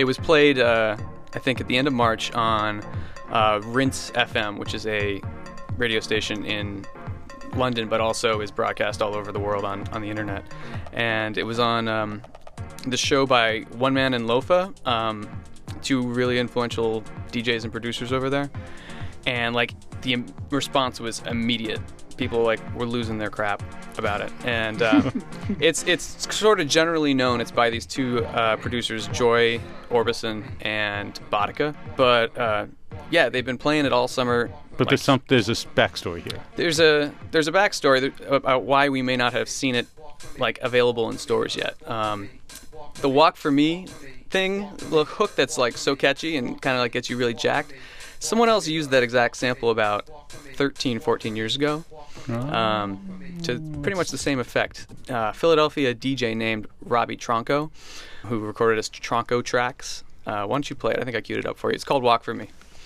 It was played, I think, at the end of March on Rinse FM, which is a radio station in London, but also is broadcast all over the world on the internet. And it was on the show by One Man and Lofa, two really influential DJs and producers over there. And like the response was immediate. People like were losing their crap about it. And it's sort of generally known. It's by these two producers, Joy Orbison and Bodica. But yeah, they've been playing it all summer. But there's a backstory here. There's a backstory about why we may not have seen it like available in stores yet. The Walk For Me thing, the hook that's like so catchy and kind of like gets you really jacked. Someone else used that exact sample about 13, 14 years ago to pretty much the same effect. Philadelphia DJ named Robbie Tronco, who recorded as Tronco Tracks. Why don't you play it? I think I queued it up for you. It's called Walk For Me.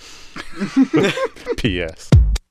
P.S.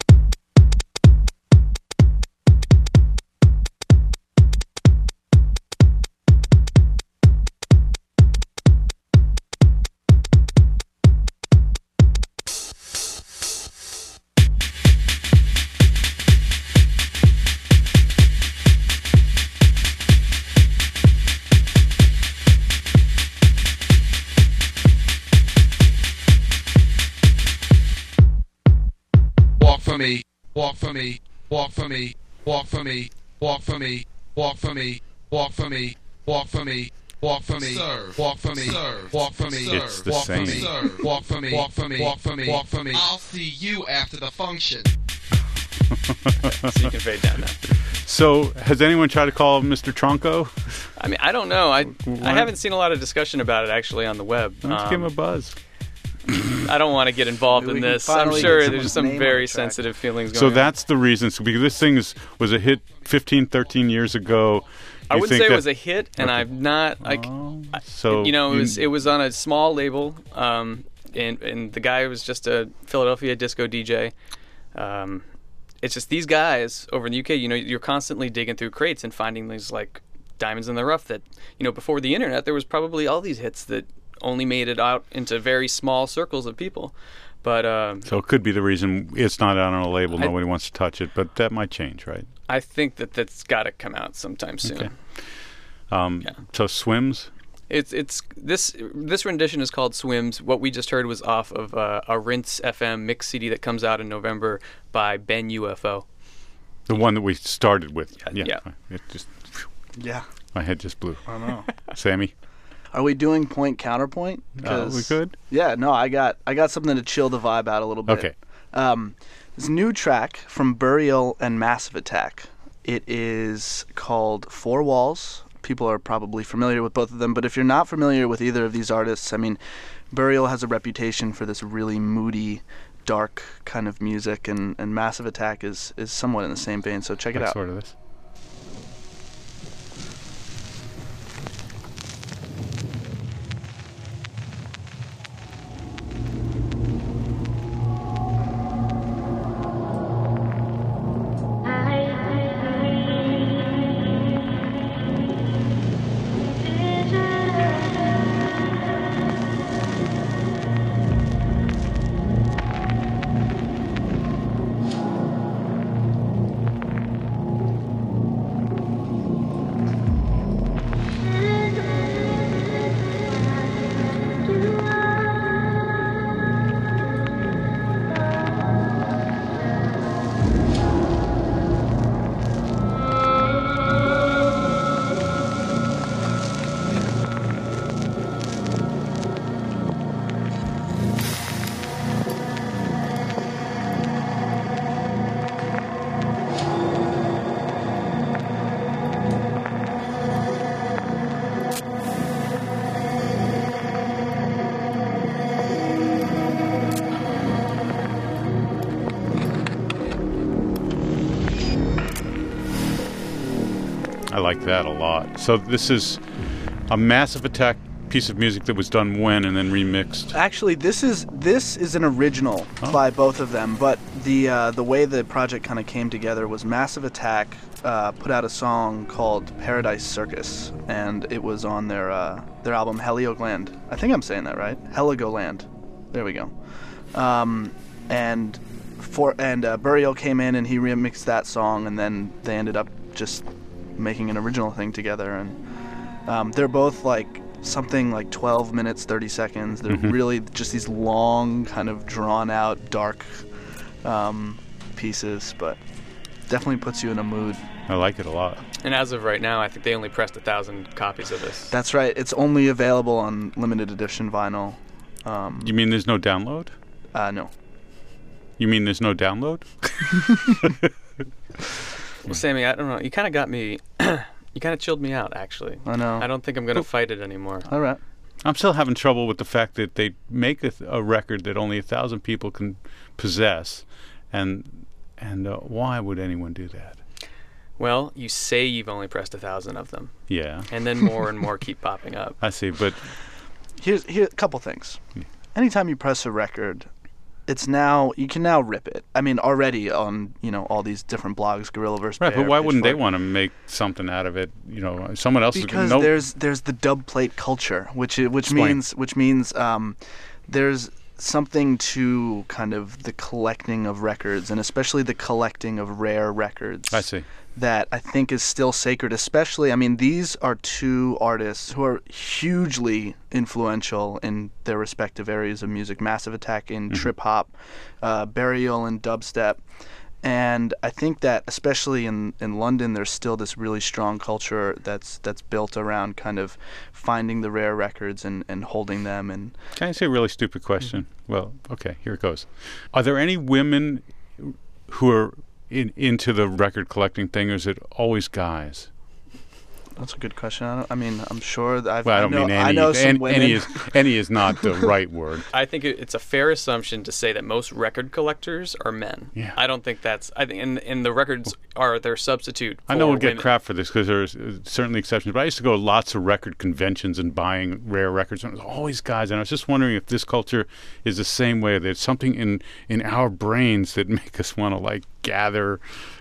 Walk for me, walk for me, walk for me, walk for me, walk for me, walk for me, walk for me, walk for me, walk for me, walk for me, it's the same. Walk for me, walk for me, walk for me, walk for me. I'll see you after the function. So you can fade down now. So, has anyone tried to call Mr. Tronco? I mean, I don't know. I haven't seen a lot of discussion about it actually on the web. Let's give him a buzz. I don't want to get involved in this. I'm sure there's some very sensitive feelings going on. So that's the reason. So because this thing was a hit 15, 13 years ago. I wouldn't say it was a hit, and okay. I'm not like. So it was on a small label, and the guy was just a Philadelphia disco DJ. It's just these guys over in the UK. You're constantly digging through crates and finding these like diamonds in the rough. That before the internet, there was probably all these hits that only made it out into very small circles of people. But so it could be the reason it's not out on a label. Nobody wants to touch it, but that might change, right? I think that's got to come out sometime soon. Okay. So Swims. It's this rendition is called Swims. What we just heard was off of a Rinse FM mix CD that comes out in November by Ben UFO. The one that we started with. Yeah. It just. Yeah. My head just blew. I know. Sammy. Are we doing point counterpoint? We could. Yeah, no, I got something to chill the vibe out a little bit. Okay. This new track from Burial and Massive Attack. It is called Four Walls. People are probably familiar with both of them, but if you're not familiar with either of these artists, I mean, Burial has a reputation for this really moody, dark kind of music, and Massive Attack is somewhat in the same vein. So check it out. Sort of this. I like that a lot. So this is a Massive Attack piece of music that was done when and then remixed. Actually, this is an original by both of them, but the way the project kind of came together was Massive Attack put out a song called Paradise Circus, and it was on their album Heligoland. I think I'm saying that right. Heligoland. There we go. And Burial came in and he remixed that song, and then they ended up just making an original thing together. And they're both like something like 12 minutes, 30 seconds. They're really just these long, kind of drawn out, dark pieces, but definitely puts you in a mood. I like it a lot. And as of right now, I think they only pressed 1,000 copies of this. That's right. It's only available on limited edition vinyl. You mean there's no download? No. You mean there's no download? Well, Sammy, I don't know. You kind of got me. You kind of chilled me out, actually. I know. I don't think I'm going to fight it anymore. All right. I'm still having trouble with the fact that they make a record that only 1,000 people can possess, and why would anyone do that? Well, you say you've only pressed 1,000 of them. Yeah. And then more and more keep popping up. I see, but Here's a couple things. Anytime you press a record, you can now rip it. I mean, already on all these different blogs, Gorillaverse. right. Bear, But why wouldn't they Pitchfork. want to make something out of it? Someone else Because is there's the dub plate culture, which Explain. means there's something to kind of the collecting of records, and especially the collecting of rare records. I see. That I think is still sacred, especially, I mean, these are two artists who are hugely influential in their respective areas of music. Massive Attack in trip-hop, Burial in dubstep. And I think that, especially in London, there's still this really strong culture that's built around kind of finding the rare records and holding them. And Can I say a really stupid question? Well, okay, here it goes. Are there any women who are into the record collecting thing, or is it always guys? that's a good question. I'm sure that Well, I don't mean any. I know some women. Any is not the right word. I think it's a fair assumption to say that most record collectors are men. Yeah. I don't think that's. I think, and the records are their substitute. For I know we'll get women. crap for this because there's certainly exceptions, but I used to go to lots of record conventions and buying rare records, and it was always guys. And I was just wondering if this culture is the same way. There's something in our brains that make us want to like gather,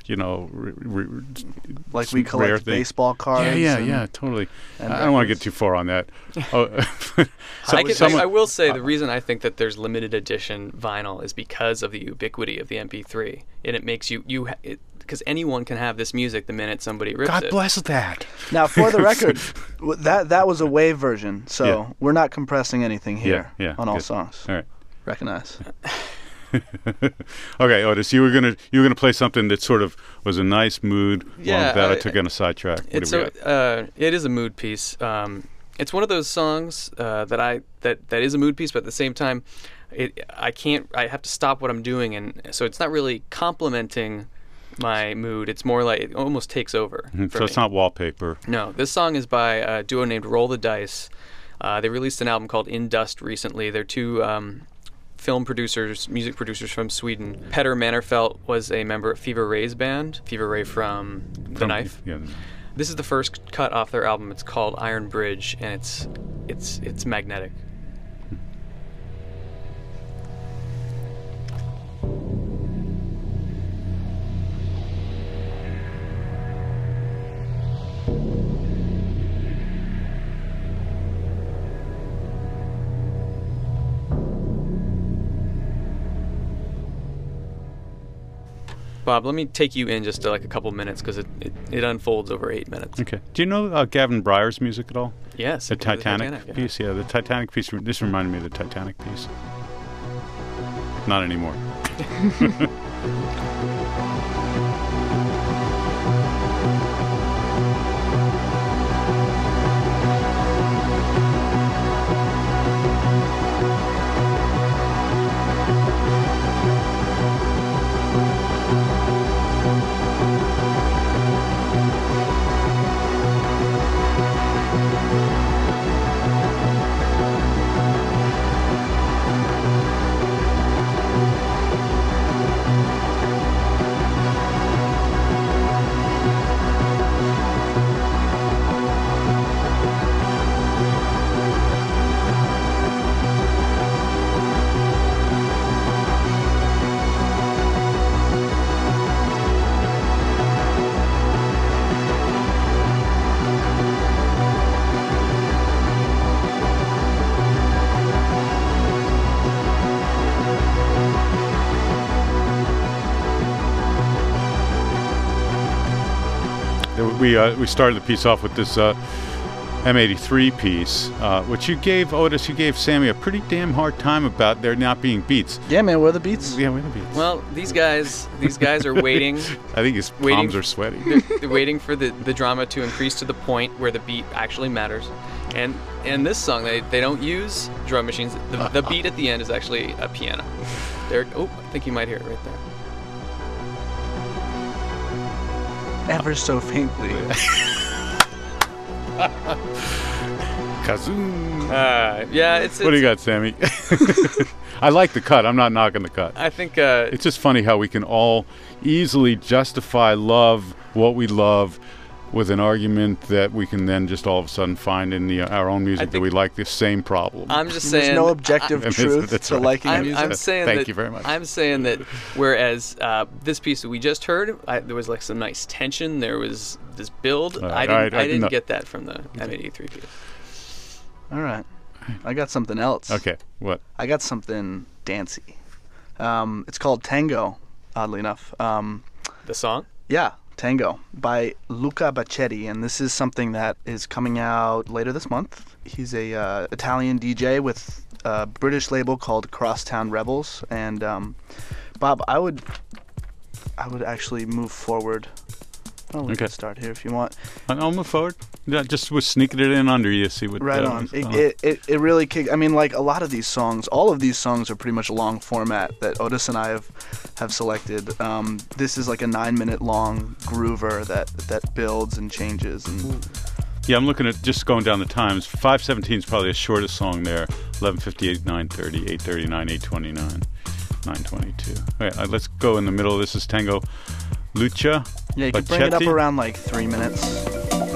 Like we rare collect things. baseball cards. Yeah, totally. and I don't want to records. get too far on that. Oh, I will say the reason I think that there's limited edition vinyl is because of the ubiquity of the MP3, and it makes because anyone can have this music the minute somebody rips God it. bless that. Now, for the record, that was a WAV version, so Yeah. we're not compressing anything here Yeah, on all good. songs. All right. Recognize. Okay, Otis, you were gonna play something that sort of was a nice mood. Yeah, that I took on a sidetrack. What do we got? It is a mood piece. It's one of those songs that is a mood piece, but at the same time, I have to stop what I'm doing, and so it's not really complimenting my mood. It's more like it almost takes over. For So it's me. not wallpaper. No, this song is by a duo named Roll the Dice. They released an album called In Dust recently. They're two film producers, music producers from Sweden. Petter Mannerfelt was a member of Fever Ray's band, Fever Ray from The Knife. Yeah. This is the first cut off their album. It's called Iron Bridge, and it's magnetic. Bob, let me take you in just like a couple minutes because it unfolds over 8 minutes. Okay. Do you know Gavin Bryar's music at all? Yes. The Titanic, yeah. piece? Yeah, the Titanic piece. This reminded me of the Titanic piece. Not anymore. we started the piece off with this M83 piece, which you gave Sammy a pretty damn hard time about there not being beats. Yeah, man, where are the beats? Yeah, where are the beats? Well, these guys are waiting. I think his palms are sweaty. They're waiting for the drama to increase to the point where the beat actually matters. And in this song, they don't use drum machines. The beat at the end is actually a piano. I think you might hear it right there. Ever so faintly. Kazoom. Yeah, it's. What do you got, Sammy? I like the cut. I'm not knocking the cut. I think it's just funny how we can all easily justify what we love with an argument that we can then just all of a sudden find in our own music that we like the same problem. I'm just saying. There's no objective truth to liking music. I'm saying Thank you very much. I'm saying that whereas this piece that we just heard, there was like some nice tension. There was this build. I didn't get that from the M83 piece. All right. I got something else. Okay. What? I got something dancey. It's called Tango, oddly enough. The song? Yeah. Tango by Luca Bacchetti, and this is something that is coming out later this month. He's a Italian DJ with a British label called Crosstown Rebels. And Bob, I would actually move forward. We can start here if you want. I'll move forward. Yeah, just was sneaking it in under you, see what. Right on. It really kicked. I mean, like a lot of these songs, all of these songs are pretty much long format that Otis and I have selected. This is like a 9-minute long groover that builds and changes and. Yeah, I'm looking at just going down the times. 5:17 is probably the shortest song there. 11:58, 9:30, 8:39, 8:29, 9:22. All right, let's go in the middle. This is Tango Lucia. Yeah, you can bring it up around like 3 minutes.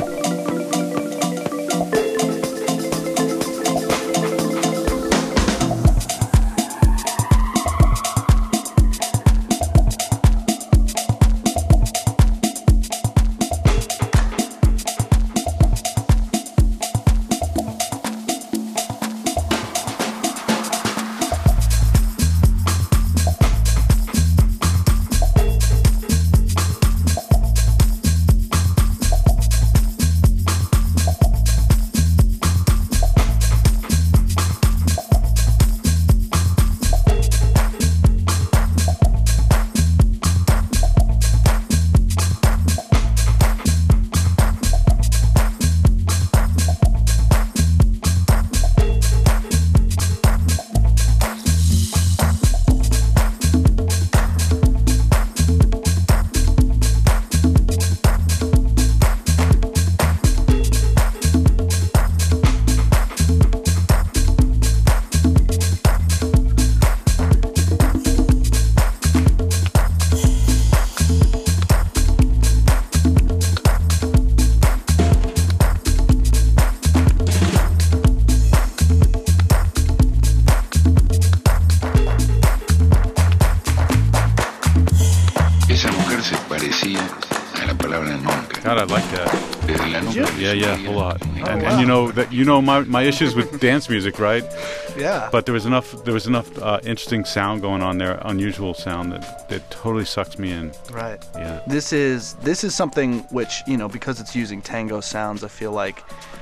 God, I like that. Yeah, a lot. And you know my issues with dance music, right? Yeah. But there was enough interesting sound going on there, unusual sound that totally sucks me in. Right. Yeah. This is something which, because it's using tango sounds, I feel like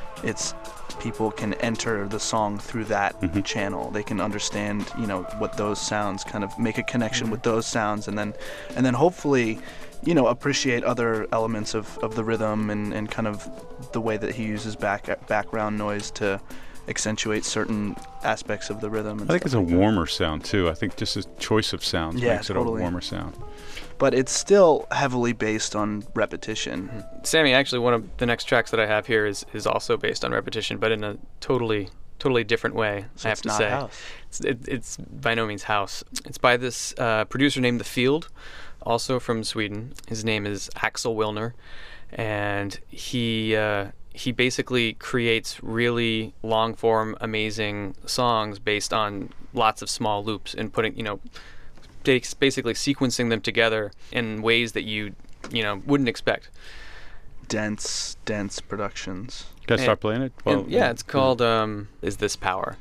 people can enter the song through that channel. They can understand, what those sounds kind of make a connection with those sounds, and then hopefully, appreciate other elements of the rhythm and kind of the way that he uses background noise to accentuate certain aspects of the rhythm. I think it's a warmer sound too. I think just a choice of sounds makes totally. it a warmer sound. But it's still heavily based on repetition. Sammy, actually, one of the next tracks that I have here is also based on repetition, but in a totally different way. So I have it's to not say, house. It's by no means house. It's by this producer named The Field, also from Sweden. His name is Axel Wilner, and he basically creates really long form, amazing songs based on lots of small loops and putting basically sequencing them together in ways that you wouldn't expect. Dense productions. Can I start playing it? Well, it's called Is This Power?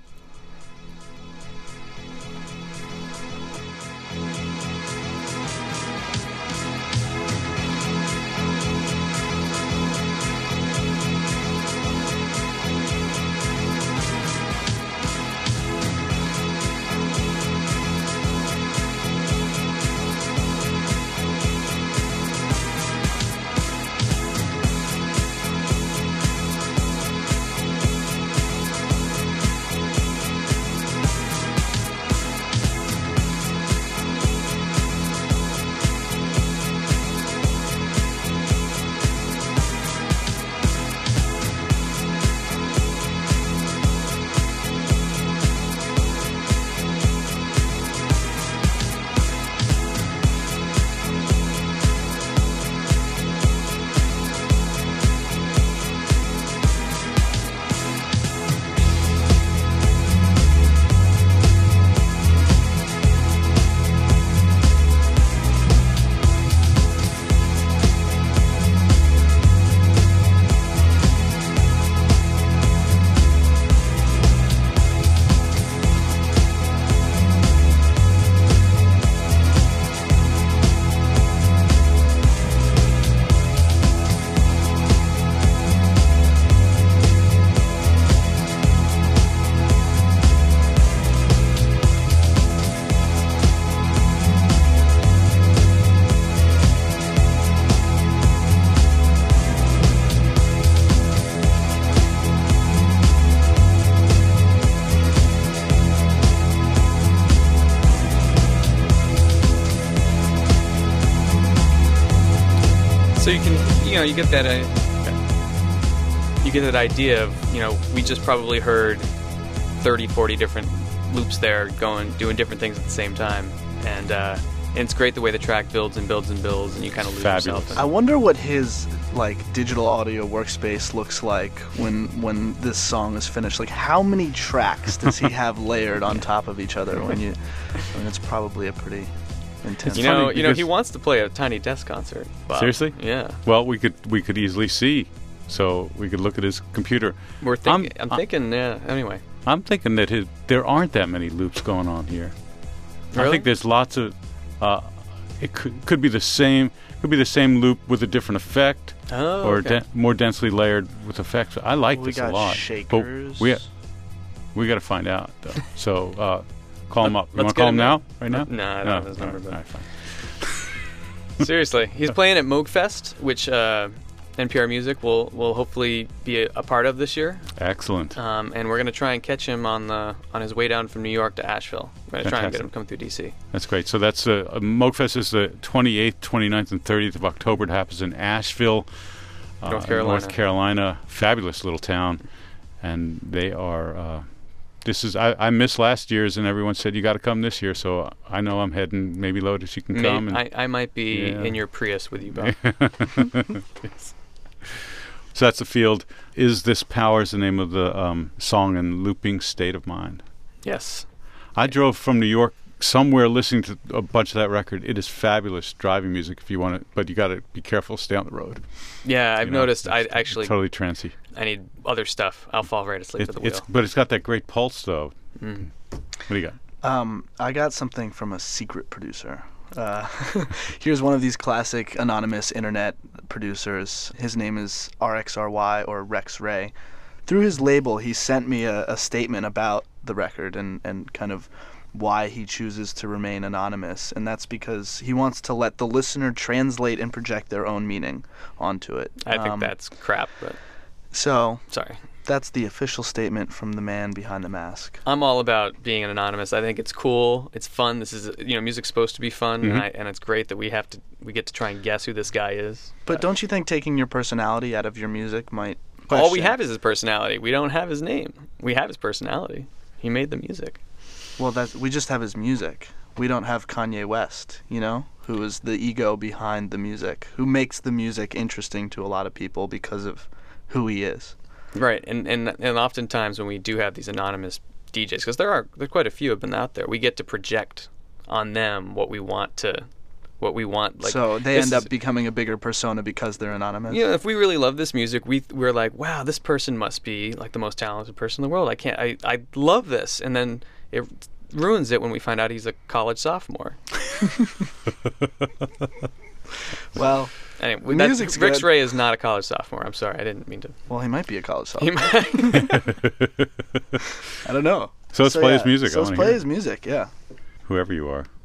you can, you get that, idea of, we just probably heard 30, 40 different loops there doing different things at the same time, and it's great the way the track builds and builds and builds, and you kind of lose yourself. I wonder what his digital audio workspace looks like when this song is finished. Like, how many tracks does he have layered on top of each other? It's probably a pretty intense. He wants to play a Tiny Desk concert. Bob. Seriously? Yeah. Well, we could easily see, so we could look at his computer. I'm thinking. Anyway, I'm thinking that there aren't that many loops going on here. Really? I think there's lots of. It could be the same. Could be the same loop with a different effect, or okay. More densely layered with effects. I like this a lot. Shakers. But we got to find out though. So call him up. You Let's want to call him get now? him Right now? No, I don't have his number. All right, fine. Seriously, he's playing at Moogfest, which NPR Music will hopefully be a part of this year. Excellent. And we're going to try and catch him on his way down from New York to Asheville. We're going to try and get him to come through D.C. That's great. So that's Moogfest is the 28th, 29th, and 30th of October. It happens in Asheville, North Carolina. Fabulous little town, and they are. I missed last year's, and everyone said you got to come this year. So I know I'm heading. Maybe Lotus, you can come. And I might be in your Prius with you, Bob. Yes. So that's the field. Is This Power is the name of the song and looping State of Mind. Yes. I drove from New York somewhere listening to a bunch of that record. It is fabulous driving music if you want it, but you got to be careful, stay on the road. Yeah, I've noticed. I actually totally trancy. I need other stuff. I'll fall right asleep at the wheel. But it's got that great pulse, though. Mm. What do you got? I got something from a secret producer. Here's one of these classic anonymous internet producers. His name is RXRY, or Rex Ray. Through his label, he sent me a statement about the record and kind of why he chooses to remain anonymous. And that's because he wants to let the listener translate and project their own meaning onto it. I think that's crap, but... So... Sorry. That's the official statement from the man behind the mask. I'm all about being an anonymous. I think it's cool. It's fun. This is, music's supposed to be fun, and it's great that we get to try and guess who this guy is. But don't you think taking your personality out of your music might... All we have is his personality. We don't have his name. We have his personality. He made the music. Well, we just have his music. We don't have Kanye West, who is the ego behind the music, who makes the music interesting to a lot of people because of who he is. Right, and oftentimes when we do have these anonymous DJs, because there's quite a few of them out there, we get to project on them what we want. Like, so they end up becoming a bigger persona because they're anonymous. If we really love this music, we're like, wow, this person must be like the most talented person in the world. I love this, and then it ruins it when we find out he's a college sophomore. Well. Anyway, music's Rex good. Ray is not a college sophomore. I'm sorry, I didn't mean to. Well, he might be a college sophomore. I don't know. So let's play his music. So let's play his music, yeah. Whoever you are.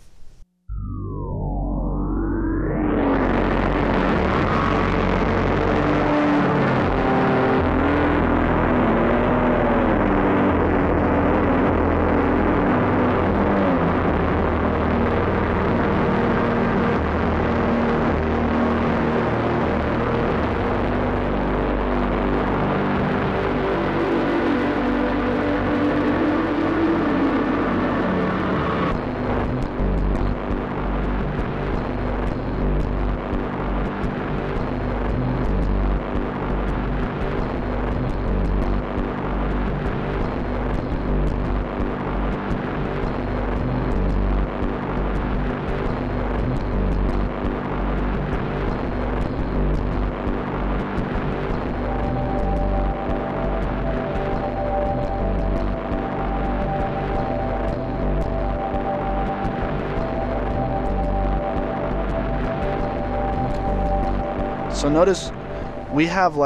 So notice we have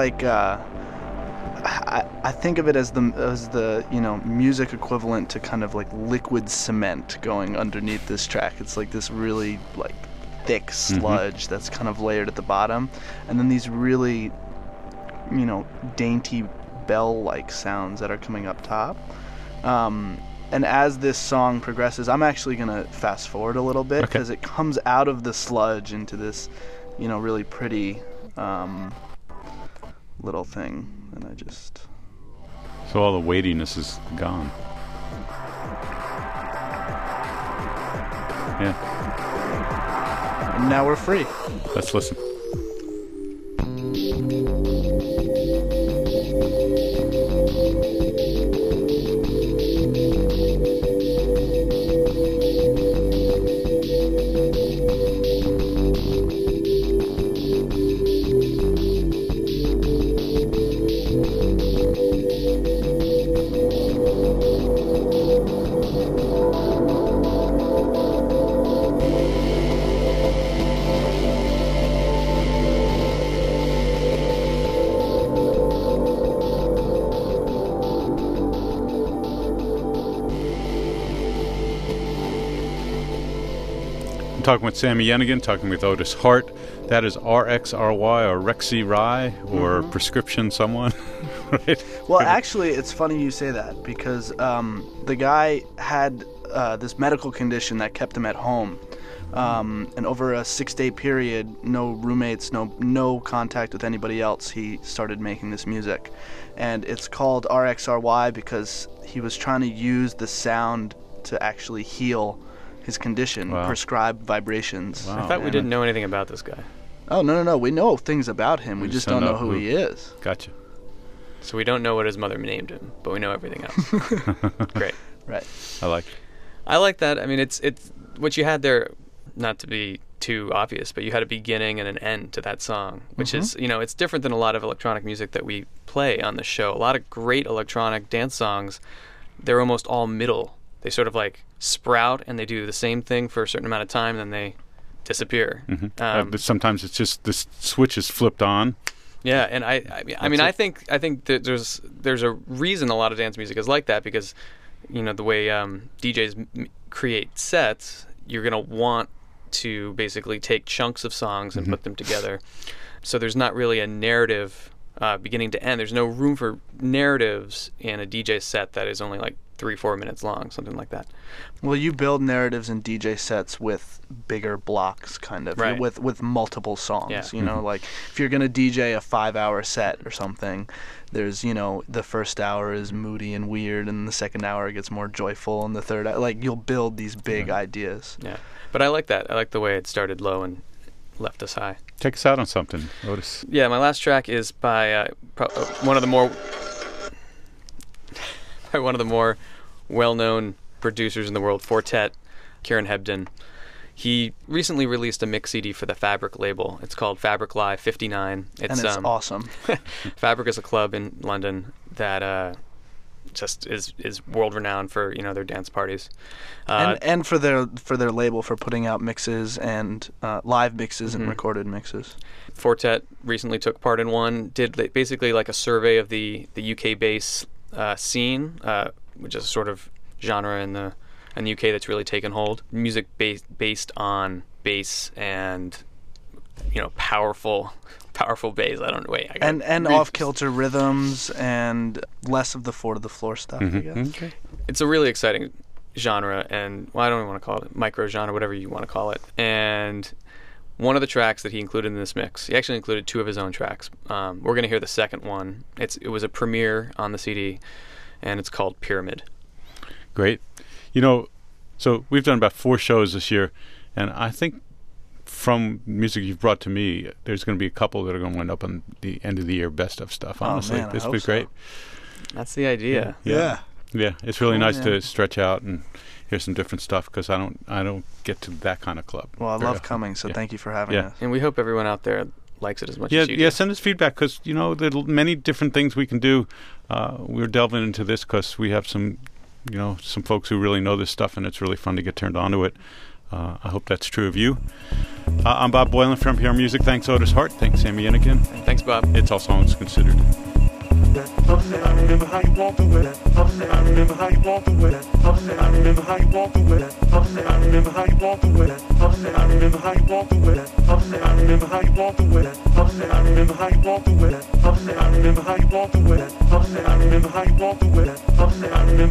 I think of it as the music equivalent to kind of like liquid cement going underneath this track. It's like this really like thick sludge that's kind of layered at the bottom, and then these really dainty bell-like sounds that are coming up top. And as this song progresses, I'm actually gonna fast forward a little bit because it comes out of the sludge into this really pretty little thing, and I just... So all the weightiness is gone. Yeah. And now we're free. Let's listen. I'm talking with Sammy Yenigan, talking with Otis Hart. That is RXRY or Rexy Rye or Prescription Someone, right? Well, actually, it's funny you say that because the guy had this medical condition that kept him at home. And over a 6-day period, no roommates, no contact with anybody else, he started making this music. And it's called RXRY because he was trying to use the sound to actually heal his condition, prescribe vibrations. I thought we didn't know anything about this guy. Oh, no. We know things about him. We just don't know who he is. Gotcha. So we don't know what his mother named him, but we know everything else. Great. Right. I like it. I like that. I mean, it's what you had there, not to be too obvious, but you had a beginning and an end to that song, which is, it's different than a lot of electronic music that we play on the show. A lot of great electronic dance songs, they're almost all middle. They sort of like sprout and they do the same thing for a certain amount of time, then they disappear. But sometimes it's just the switch is flipped on. Yeah, and I think that there's a reason a lot of dance music is like that, because the way DJs create sets, you're gonna want to basically take chunks of songs and put them together. So there's not really a narrative beginning to end. There's no room for narratives in a DJ set that is only like 3-4 minutes long, something like that. Well, you build narratives in DJ sets with bigger blocks, kind of, right, with multiple songs. Yeah. Like if you're gonna DJ a 5-hour set or something, there's the first hour is moody and weird, and the second hour gets more joyful, and the third hour, like you'll build these big ideas. Yeah, but I like that. I like the way it started low and left us high. Take us out on something, Otis. Yeah, my last track is by one of the more well-known producers in the world, Fortet, Kieran Hebden. He recently released a mix CD for the Fabric label. It's called Fabric Live 59. It's awesome. Fabric is a club in London that just is world-renowned for their dance parties, and for their label for putting out mixes and live mixes and recorded mixes. Fortet recently took part in one, did basically like a survey of the UK bass scene, which is a sort of genre in the UK that's really taken hold. Music based on bass and powerful bass. And off-kilter rhythms and less of the 4-to-the-floor stuff. I guess. Okay. It's a really exciting genre, and I don't even want to call it micro genre, whatever you want to call it. And one of the tracks that he included in this mix, he actually included 2 of his own tracks. We're going to hear the second one. It was a premiere on the CD, and it's called Pyramid. Great. So we've done about 4 shows this year, and I think from music you've brought to me, there's going to be a couple that are going to wind up on the end of the year best of stuff. Honestly, this would be great. That's the idea. Yeah. It's really nice to stretch out and hear some different stuff, because I don't get to that kind of club. Well, I love coming, so thank you for having us. And we hope everyone out there likes it as much as you do. Yeah, send us feedback, because there's many different things we can do. We're delving into this because we have some folks who really know this stuff, and it's really fun to get turned on to it. I hope that's true of you. I'm Bob Boylan from PR Music. Thanks, Otis Hart. Thanks, Sammy Yenigan. Thanks, Bob. It's All Songs Considered. I remember how you walked away. I remember how you walked away. I remember how you walked away. I remember how you walked away. I remember how you walked away. I remember how you walked away. I remember how you walked away. I remember how you walked away. I remember how you walked away. I remember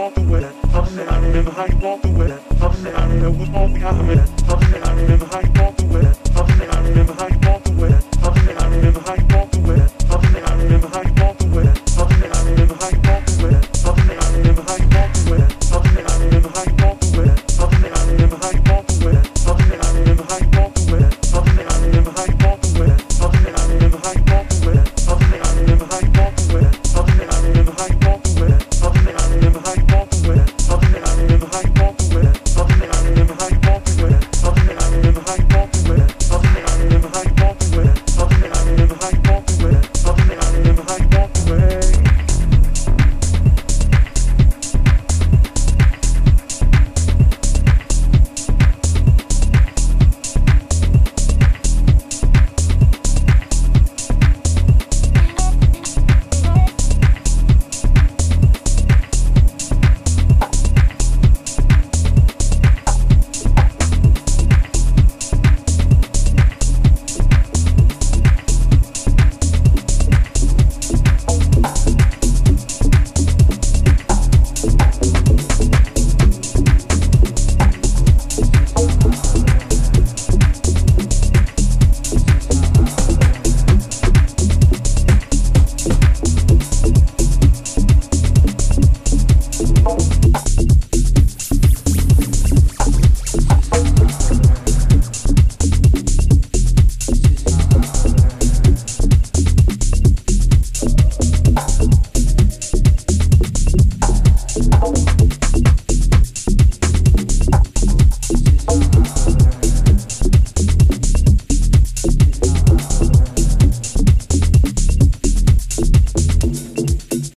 walking with it.